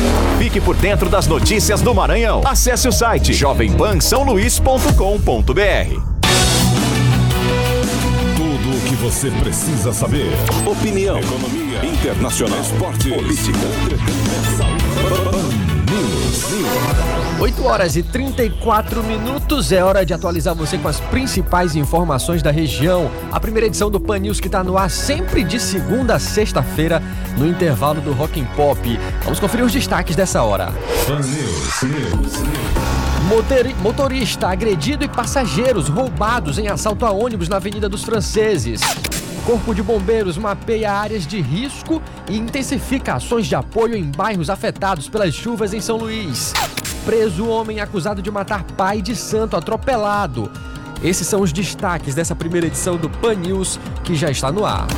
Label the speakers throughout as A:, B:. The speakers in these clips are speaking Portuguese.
A: Fique por dentro das notícias do Maranhão. Acesse o site jovempansaoluís.com.br.
B: Tudo o que você precisa saber.
C: Opinião,
B: Economia,
C: internacional,
B: esportes,
C: política,
B: News.
D: 8h34. É hora de atualizar você com as principais informações da região. A primeira edição do Pan News que está no ar sempre de segunda a sexta-feira, no intervalo do Rock and Pop. Vamos conferir os destaques dessa hora.
B: Pan News.
D: Motorista agredido e passageiros roubados em assalto a ônibus na Avenida dos Franceses. Corpo de Bombeiros mapeia áreas de risco e intensifica ações de apoio em bairros afetados pelas chuvas em São Luís. Preso homem acusado de matar pai de santo atropelado. Esses são os destaques dessa primeira edição do Pan News, que já está no ar.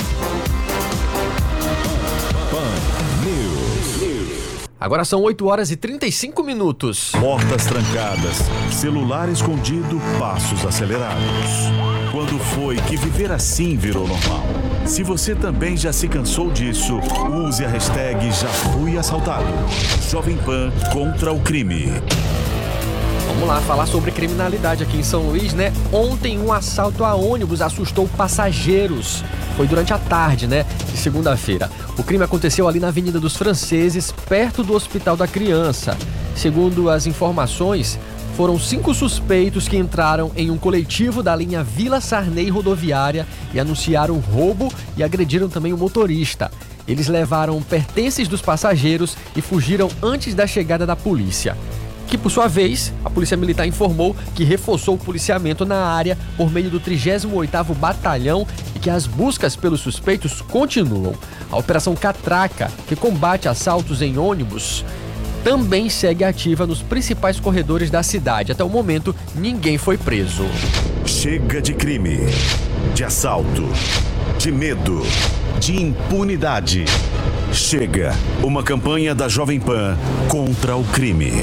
D: Agora são 8h35.
E: Portas trancadas, celular escondido, passos acelerados. Quando foi que viver assim virou normal? Se você também já se cansou disso, use a hashtag #JaFuiAssaltado. Jovem Pan contra o crime.
D: Vamos lá falar sobre criminalidade aqui em São Luís, né? Ontem um assalto a ônibus assustou passageiros. Foi durante a tarde, né? De segunda-feira. O crime aconteceu ali na Avenida dos Franceses, perto do Hospital da Criança. Segundo as informações, foram 5 suspeitos que entraram em um coletivo da linha Vila Sarney rodoviária e anunciaram roubo e agrediram também o motorista. Eles levaram pertences dos passageiros e fugiram antes da chegada da polícia, que por sua vez, a Polícia Militar informou que reforçou o policiamento na área por meio do 38º Batalhão e que as buscas pelos suspeitos continuam. A Operação Catraca, que combate assaltos em ônibus, também segue ativa nos principais corredores da cidade. Até o momento, ninguém foi preso.
E: Chega de crime, de assalto, de medo, de impunidade. Chega, uma campanha da Jovem Pan contra o crime.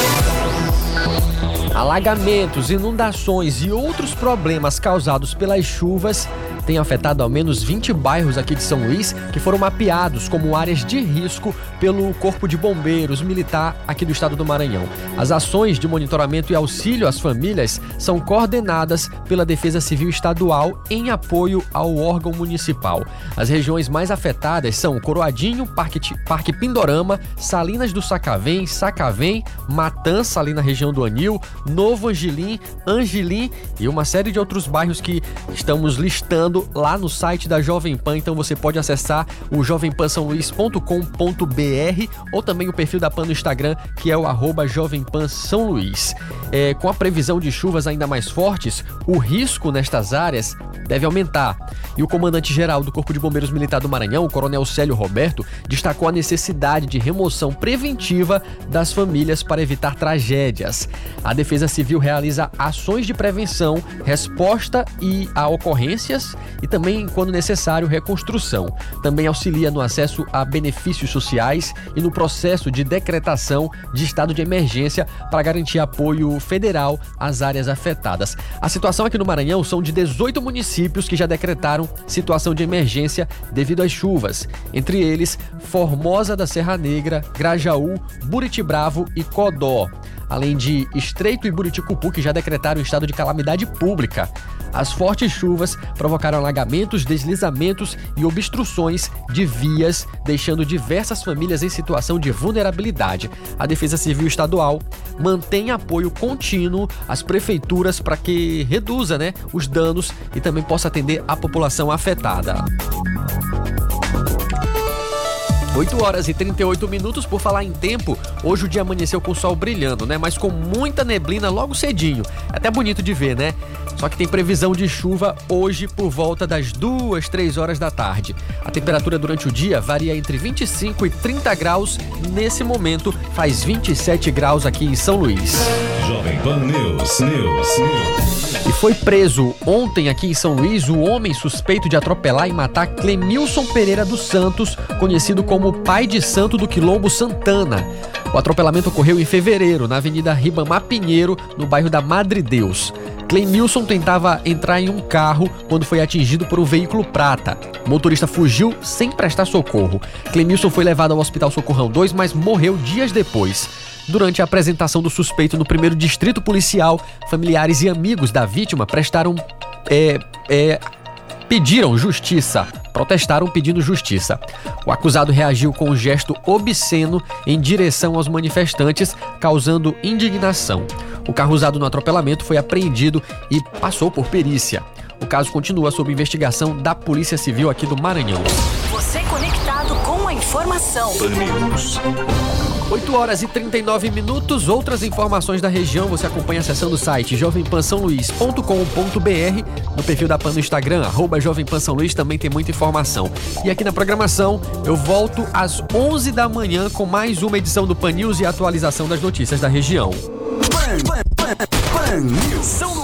D: Alagamentos, inundações e outros problemas causados pelas chuvas têm afetado ao menos 20 bairros aqui de São Luís que foram mapeados como áreas de risco pelo Corpo de Bombeiros Militar aqui do estado do Maranhão. As ações de monitoramento e auxílio às famílias são coordenadas pela Defesa Civil Estadual em apoio ao órgão municipal. As regiões mais afetadas são Coroadinho, Parque Pindorama, Salinas do Sacavém, Matança, ali na região do Anil, Novo Angelim e uma série de outros bairros que estamos listando lá no site da Jovem Pan. Então você pode acessar o jovempansaoluís.com.br ou também o perfil da Pan no Instagram, que é o @jovempansaoluís. Com a previsão de chuvas ainda mais fortes, o risco nestas áreas deve aumentar. E o comandante-geral do Corpo de Bombeiros Militar do Maranhão, o Coronel Célio Roberto, destacou a necessidade de remoção preventiva das famílias para evitar tragédias. A Defesa Civil realiza ações de prevenção, resposta a ocorrências e também, quando necessário, reconstrução. Também auxilia no acesso a benefícios sociais e no processo de decretação de estado de emergência para garantir apoio federal às áreas afetadas. A situação aqui no Maranhão são de 18 municípios que já decretaram situação de emergência devido às chuvas. Entre eles, Formosa da Serra Negra, Grajaú, Buritibravo e Codó. Além de Estreito e Buriticupu, que já decretaram estado de calamidade pública. As fortes chuvas provocaram alagamentos, deslizamentos e obstruções de vias, deixando diversas famílias em situação de vulnerabilidade. A Defesa Civil Estadual mantém apoio contínuo às prefeituras para que reduza, os danos e também possa atender a população afetada. 8h38. Por falar em tempo, hoje o dia amanheceu com o sol brilhando, mas com muita neblina logo cedinho. É até bonito de ver, Só que tem previsão de chuva hoje por volta das 2, 3 horas da tarde. A temperatura durante o dia varia entre 25 e 30 graus. Nesse momento, faz 27 graus aqui em São Luís.
B: Jovem Pan News.
D: E foi preso ontem aqui em São Luís o homem suspeito de atropelar e matar Clemilson Pereira dos Santos, conhecido como pai de santo do Quilombo Santana. O atropelamento ocorreu em fevereiro, na Avenida Ribamar Pinheiro, no bairro da Madre Deus. Clemilson tentava entrar em um carro quando foi atingido por um veículo prata. O motorista fugiu sem prestar socorro. Clemilson foi levado ao Hospital Socorrão 2, mas morreu dias depois. Durante a apresentação do suspeito no 1º Distrito Policial, familiares e amigos da vítima protestaram pedindo justiça. O acusado reagiu com um gesto obsceno em direção aos manifestantes, causando indignação. O carro usado no atropelamento foi apreendido e passou por perícia. O caso continua sob investigação da Polícia Civil aqui do Maranhão.
C: Você conectado com a informação.
D: 8h39. Outras informações da região você acompanha acessando o site jovempansaoluís.com.br. No perfil da PAN no Instagram, @jovempansaoluís, também tem muita informação. E aqui na programação, eu volto às 11 da manhã com mais uma edição do PAN News e a atualização das notícias da região.
C: PAN News.